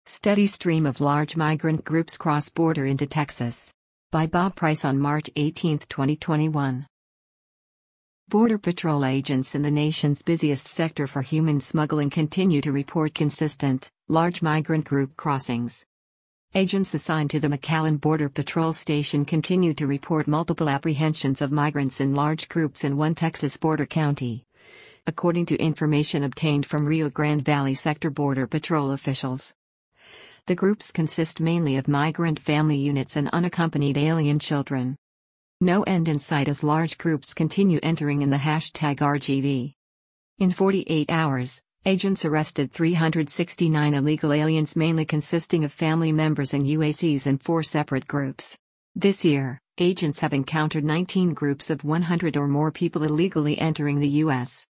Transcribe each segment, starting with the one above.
Steady stream of large migrant groups cross border into Texas. By Bob Price on March 18, 2021. Border Patrol agents in the nation's busiest sector for human smuggling continue to report consistent, large migrant group crossings. Agents assigned to the McAllen Border Patrol Station continue to report multiple apprehensions of migrants in large groups in one Texas border county, according to information obtained from Rio Grande Valley Sector Border Patrol officials. The groups consist mainly of migrant family units and unaccompanied alien children. No end in sight as large groups continue entering in the #RGV. In 48 hours, agents arrested 369 illegal aliens, mainly consisting of family members and UACs in 4 separate groups. This year, agents have encountered 19 groups of 100 or more people illegally entering the U.S.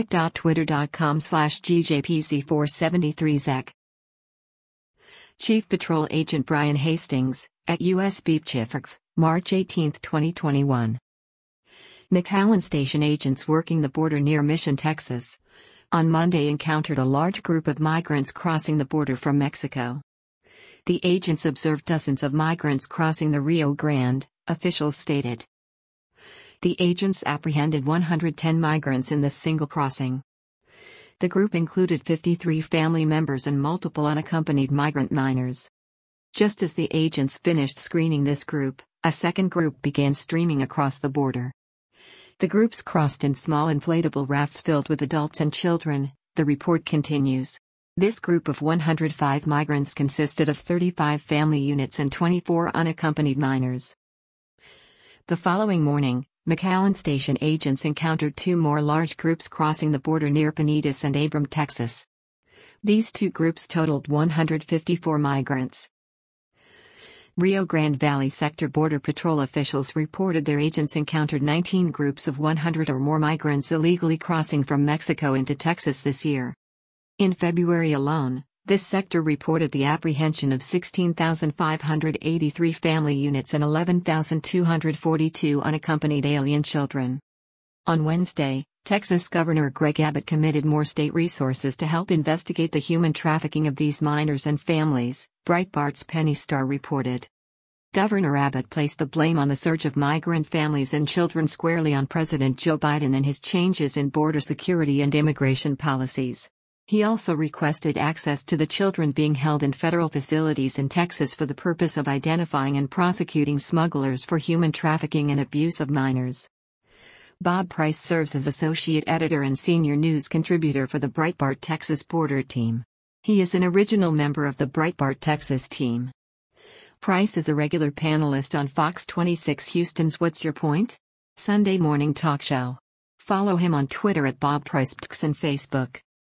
pic.twitter.com/GJPC473ZEC. Chief Patrol Agent Brian Hastings, at U.S. BPCHFRF, March 18, 2021. McAllen Station agents working the border near Mission, Texas, on Monday encountered a large group of migrants crossing the border from Mexico. The agents observed dozens of migrants crossing the Rio Grande, officials stated. The agents apprehended 110 migrants in this single crossing. The group included 53 family members and multiple unaccompanied migrant minors. Just as the agents finished screening this group, a second group began streaming across the border. The groups crossed in small inflatable rafts filled with adults and children, the report continues. This group of 105 migrants consisted of 35 family units and 24 unaccompanied minors. The following morning, McAllen Station agents encountered 2 more large groups crossing the border near Panitas and Abram, Texas. These 2 groups totaled 154 migrants. Rio Grande Valley Sector Border Patrol officials reported their agents encountered 19 groups of 100 or more migrants illegally crossing from Mexico into Texas this year. In February alone, this sector reported the apprehension of 16,583 family units and 11,242 unaccompanied alien children. On Wednesday, Texas Governor Greg Abbott committed more state resources to help investigate the human trafficking of these minors and families, Breitbart's Penny Starr reported. Governor Abbott placed the blame on the surge of migrant families and children squarely on President Joe Biden and his changes in border security and immigration policies. He also requested access to the children being held in federal facilities in Texas for the purpose of identifying and prosecuting smugglers for human trafficking and abuse of minors. Bob Price serves as associate editor and senior news contributor for the Breitbart Texas Border Team. He is an original member of the Breitbart Texas team. Price is a regular panelist on Fox 26 Houston's What's Your Point? Sunday morning talk show. Follow him on Twitter at Bob Price and Facebook.